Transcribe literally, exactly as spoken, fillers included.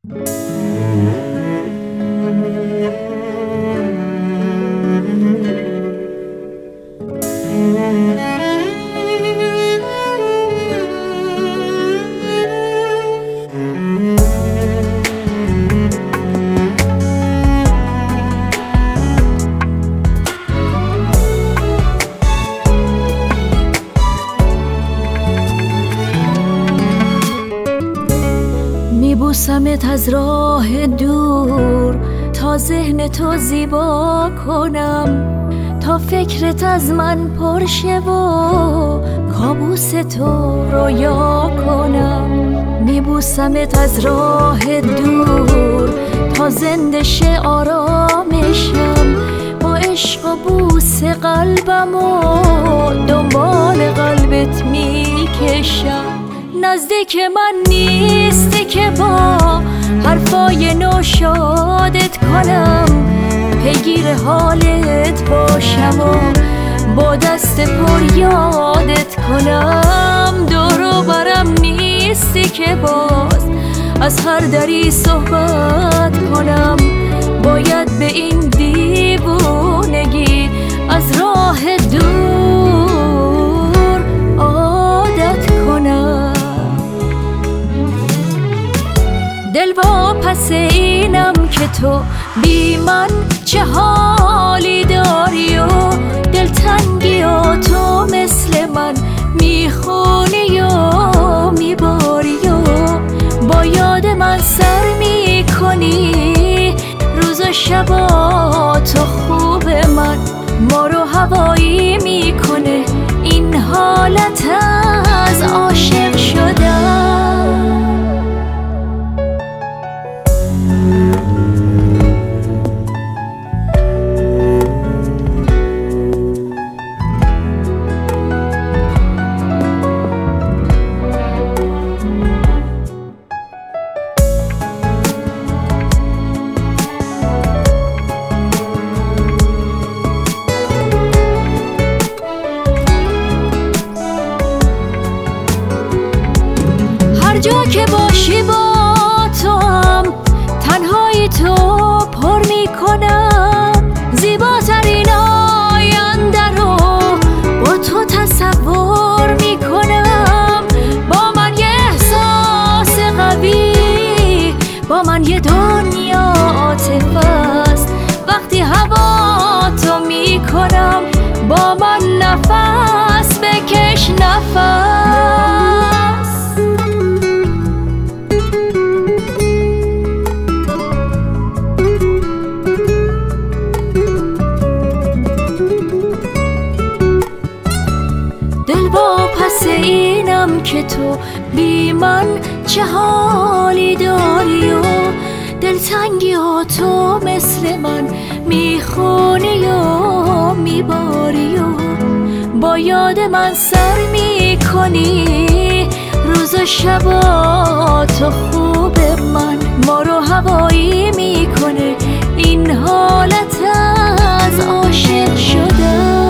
میبوسمت از راه دور تا ذهن تو زیبا کنم، تا فکرت از من پرشه و کابوس تو رویا کنم. میبوسمت از راه دور تا زنده شه آرامشم، با عشق و بوس قلبم و دنبال قلبت میکشم. نزدیک من نیستی که با حرفای نو شادت کنم، پیگیر حالت باشم و با دست پر یادت کنم. دور و برم نیستی که باز از هر دری صحبت کنم، باید به این دیوونگی از راه دور عادت کنم. دل واپس اینم که تو بی من چه حالی داری و دلتنگی و تو مثل من میخونی و میباری و با یاد من سر میکنی. روز و شبا تو خوب من ما رو هوایی میکنه این حالت از عاشق شدن. هر جا که باشی با تو هم تنهایی تو پر میکنم، زیباترین آینده رو با تو تصور میکنم. با من یه احساس قوی، با من یه دنیا عاطفه است وقتی هوا تو میکنم. با من نفس بکش نفس، دل واپس اینم که تو بی من چه حالی داری و دلتنگی و تو مثل من میخونی و میباری و با یاد من سر میکنی. روز و شبا تو خوب من ما رو هوایی میکنه این حالت از عاشق شدن.